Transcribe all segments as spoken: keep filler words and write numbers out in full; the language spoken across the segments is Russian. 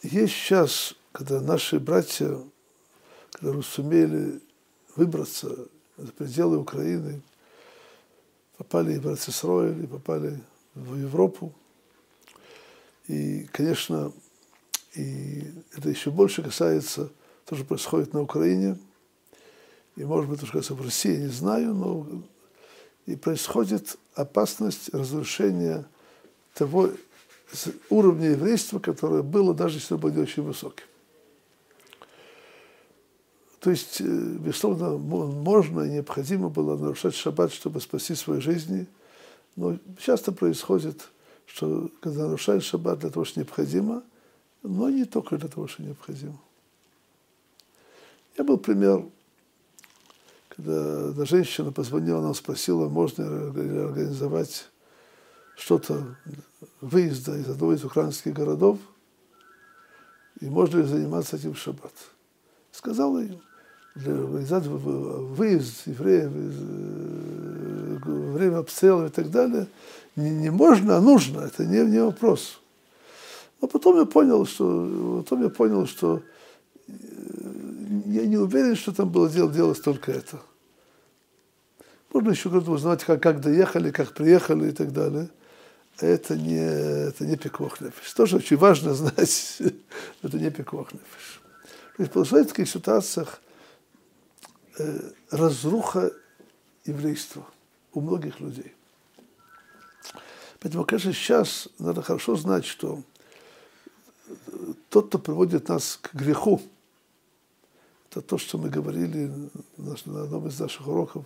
есть сейчас, когда наши братья, которые сумели выбраться за пределы Украины, попали в Эрец-Исроэль и попали в Европу. И, конечно, и это еще больше касается того, что происходит на Украине. И, может быть, то, что касается в России, я не знаю, но и происходит опасность разрушения того уровня еврейства, которое было, даже если было не очень высоким. То есть, безусловно, можно и необходимо было нарушать шаббат, чтобы спасти свои жизни, но часто происходит, что когда нарушают шаббат для того, что необходимо, но не только для того, что необходимо. Я был пример, когда одна женщина позвонила нам, спросила, можно ли организовать что-то, выезда из одного из украинских городов, и можно ли заниматься этим в шаббат. Сказала им, для организации выезд евреев, время обстрелов и так далее, не, не можно, а нужно, это не, не вопрос. Но потом я понял, что, потом я понял, что я не уверен, что там было дело, делалось только это. Можно еще как-то узнавать, как, как доехали, как приехали и так далее. Это не, это не пикуах нефеш. Тоже очень важно знать, это не пикуах нефеш. То есть, получается, в таких ситуациях э, разруха еврейства у многих людей. Поэтому, конечно, сейчас надо хорошо знать, что тот, кто приводит нас к греху, это то, что мы говорили на одном из наших уроков.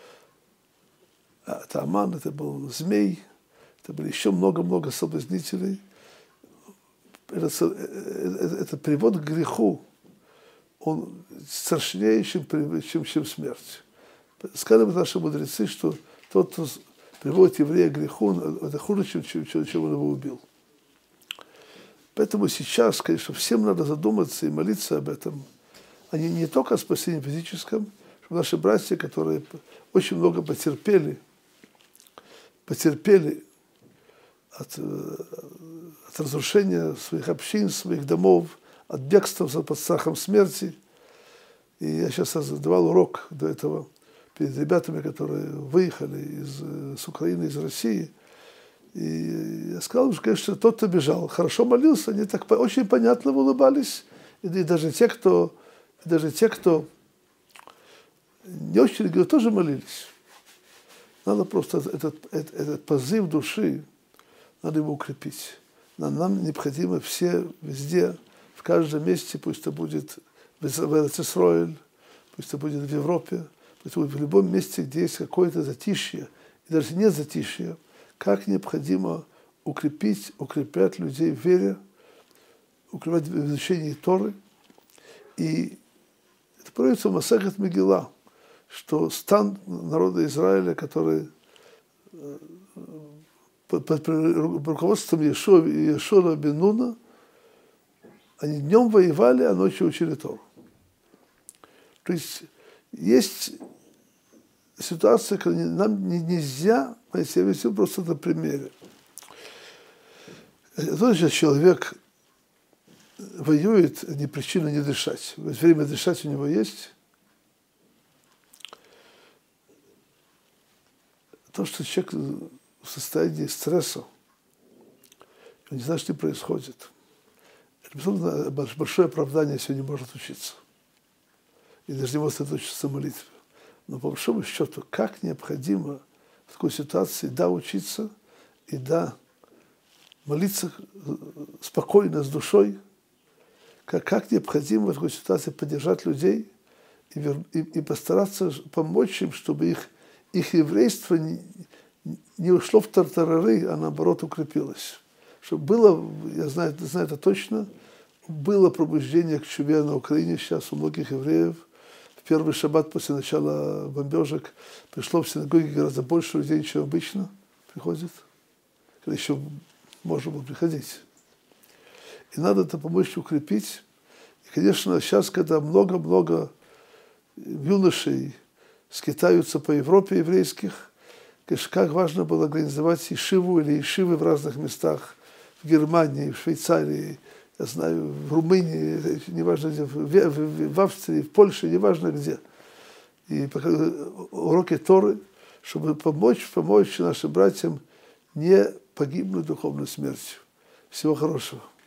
Это Аман, это был змей, это были еще много-много соблазнителей. Это, это, это привод к греху, он страшнее, чем, чем, чем смерть. Сказали наши мудрецы, что тот, кто приводит еврея к греху, это хуже, чем, чем, чем он его убил. Поэтому сейчас, конечно, всем надо задуматься и молиться об этом. Они не только о спасении физическом, что наши братья, которые очень много потерпели, потерпели от, от разрушения своих общин, своих домов, от бегства под страхом смерти. И я сейчас давал урок до этого перед ребятами, которые выехали из, с Украины, из России. И я сказал, что, конечно, тот, кто бежал, хорошо молился, они так очень понятно улыбались. И, и даже те, кто, и даже те, кто не очень религиозно, тоже молились. Надо просто этот, этот, этот позыв души, надо его укрепить. Нам, нам необходимо все везде, в каждом месте, пусть это будет в Эрец-Исроэль, пусть это будет в Европе, пусть это будет в любом месте, где есть какое-то затишье, и даже нет затишья, как необходимо укрепить, укреплять людей в вере, укреплять в изучении Торы. И это проявится в Масехет Мегилла, что стан народа Израиля, который под, под руководством Иешуа, Иешуа бен Нуна, они днем воевали, а ночью учили Тору. То есть есть ситуация, когда нам нельзя, я объясню просто на примере. То, что человек воюет, не причина не дышать. Время дышать у него есть. То, что человек в состоянии стресса, он не знает, что происходит. Это, безусловно, большое оправдание сегодня может учиться. И даже не может сосредоточиться в молитве. Но по большому счету, как необходимо в такой ситуации, да, учиться, и да, молиться спокойно, с душой, как, как необходимо в такой ситуации поддержать людей и, и, и постараться помочь им, чтобы их, их еврейство не, не ушло в тартарары, а наоборот укрепилось. Чтобы было, я знаю, знаю это точно, было пробуждение к чуве на Украине сейчас у многих евреев. В первый шаббат после начала бомбежек пришло в синагоге гораздо больше людей, чем обычно приходит, когда еще можно было приходить. И надо это помочь укрепить. И, конечно, сейчас, когда много-много юношей скитаются по Европе еврейских, конечно, как важно было организовать ешиву или ешивы в разных местах, в Германии, в Швейцарии, я знаю, в Румынии, неважно где, в, в, в Австрии, в Польше, неважно где. И уроки Торы, чтобы помочь, помочь нашим братьям не погибнуть духовной смертью. Всего хорошего.